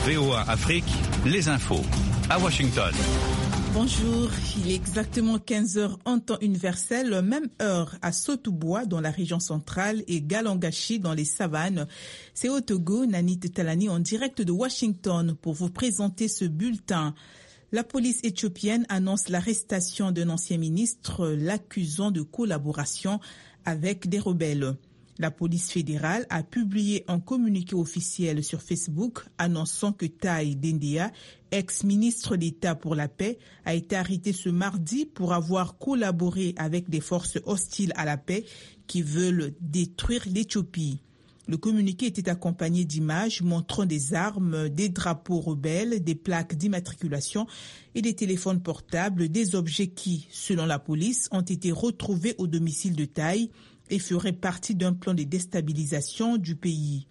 VOA Afrique, les infos. À Washington. Bonjour, il est exactement 15h en temps universel, même heure à Sotouboua dans la région centrale et Galangashi dans les savanes. C'est au Togo, Nanit Talani en direct de Washington pour vous présenter ce bulletin. La police éthiopienne annonce l'arrestation d'un ancien ministre l'accusant de collaboration avec des rebelles. La police fédérale a publié un communiqué officiel sur Facebook annonçant que Tai Dendia, ex-ministre d'État pour la paix, a été arrêté ce mardi pour avoir collaboré avec des forces hostiles à la paix qui veulent détruire l'Éthiopie. Le communiqué était accompagné d'images montrant des armes, des drapeaux rebelles, des plaques d'immatriculation et des téléphones portables, des objets qui, selon la police, ont été retrouvés au domicile de Tai et ferait partie d'un plan de déstabilisation du pays.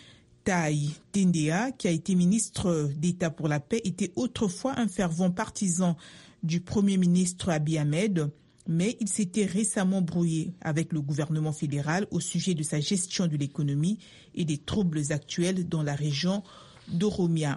Tai Tendea, qui a été ministre d'État pour la paix, était autrefois un fervent partisan du Premier ministre Abiy Ahmed, mais il s'était récemment brouillé avec le gouvernement fédéral au sujet de sa gestion de l'économie et des troubles actuels dans la région d'Oromia.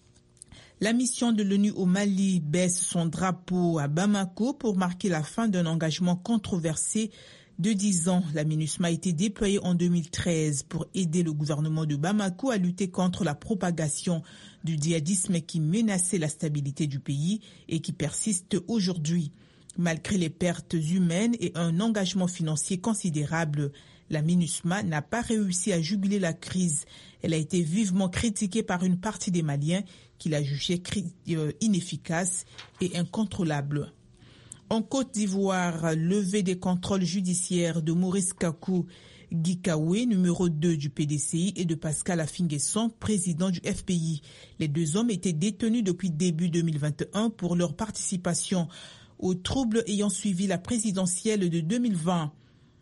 La mission de l'ONU au Mali baisse son drapeau à Bamako pour marquer la fin d'un engagement controversé de 10 ans. La MINUSMA a été déployée en 2013 pour aider le gouvernement de Bamako à lutter contre la propagation du djihadisme qui menaçait la stabilité du pays et qui persiste aujourd'hui. Malgré les pertes humaines et un engagement financier considérable, la MINUSMA n'a pas réussi à juguler la crise. Elle a été vivement critiquée par une partie des Maliens qui la jugeait inefficace et incontrôlable. En Côte d'Ivoire, levée des contrôles judiciaires de Maurice Kakou Gikawe, numéro 2 du PDCI, et de Pascal Affinguesson, président du FPI. Les deux hommes étaient détenus depuis début 2021 pour leur participation aux troubles ayant suivi la présidentielle de 2020.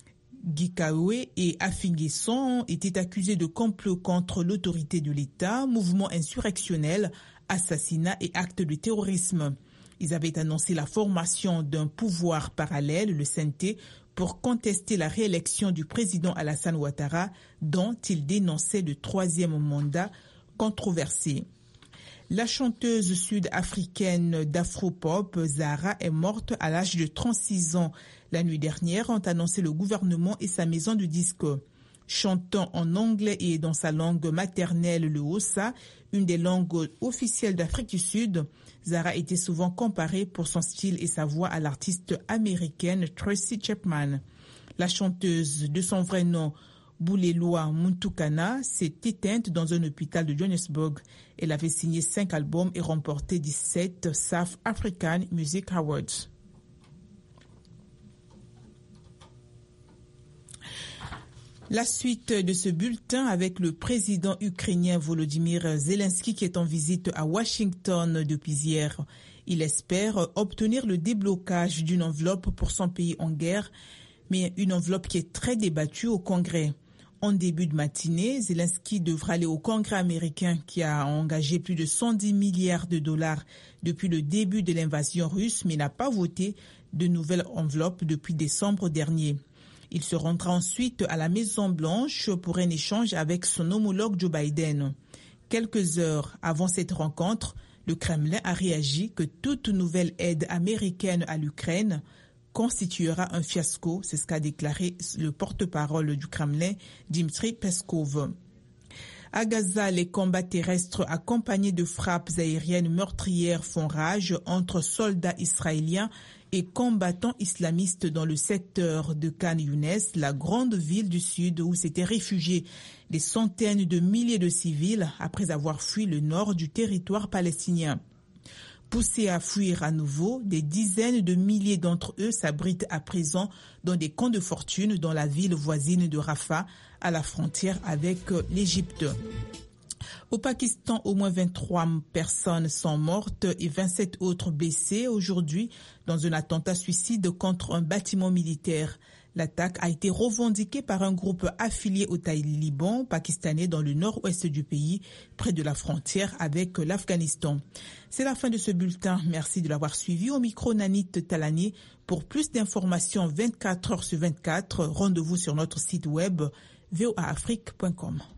Gikawe et Affinguesson étaient accusés de complot contre l'autorité de l'État, mouvement insurrectionnel, assassinat et actes de terrorisme. Ils avaient annoncé la formation d'un pouvoir parallèle, le CNT, pour contester la réélection du président Alassane Ouattara, dont ils dénonçaient le 3e mandat controversé. La chanteuse sud-africaine d'afropop, Zahra, est morte à l'âge de 36 ans. La nuit dernière, ont annoncé le gouvernement et sa maison de disques. Chantant en anglais et dans sa langue maternelle, le Hausa, une des langues officielles d'Afrique du Sud, Zahra était souvent comparée pour son style et sa voix à l'artiste américaine Tracy Chapman. La chanteuse, de son vrai nom, Bouleloa Muntukana, s'est éteinte dans un hôpital de Johannesburg. Elle avait signé 5 albums et remporté 17 South African Music Awards. La suite de ce bulletin avec le président ukrainien Volodymyr Zelensky qui est en visite à Washington depuis hier. Il espère obtenir le déblocage d'une enveloppe pour son pays en guerre, mais une enveloppe qui est très débattue au Congrès. En début de matinée, Zelensky devra aller au Congrès américain qui a engagé plus de 110 milliards de dollars depuis le début de l'invasion russe, mais n'a pas voté de nouvelle enveloppe depuis décembre dernier. Il se rendra ensuite à la Maison-Blanche pour un échange avec son homologue Joe Biden. Quelques heures avant cette rencontre, le Kremlin a réagi que toute nouvelle aide américaine à l'Ukraine constituera un fiasco, c'est ce qu'a déclaré le porte-parole du Kremlin, Dmitry Peskov. À Gaza, les combats terrestres accompagnés de frappes aériennes meurtrières font rage entre soldats israéliens et combattants islamistes dans le secteur de Khan Younes, la grande ville du sud où s'étaient réfugiés des centaines de milliers de civils après avoir fui le nord du territoire palestinien. Poussés à fuir à nouveau, des dizaines de milliers d'entre eux s'abritent à présent dans des camps de fortune dans la ville voisine de Rafah, à la frontière avec l'Égypte. Au Pakistan, au moins 23 personnes sont mortes et 27 autres blessées aujourd'hui dans un attentat suicide contre un bâtiment militaire. L'attaque a été revendiquée par un groupe affilié aux talibans pakistanais dans le nord-ouest du pays, près de la frontière avec l'Afghanistan. C'est la fin de ce bulletin. Merci de l'avoir suivi. Au micro, Nanit Talani. Pour plus d'informations 24 heures sur 24, rendez-vous sur notre site web voaafrique.com.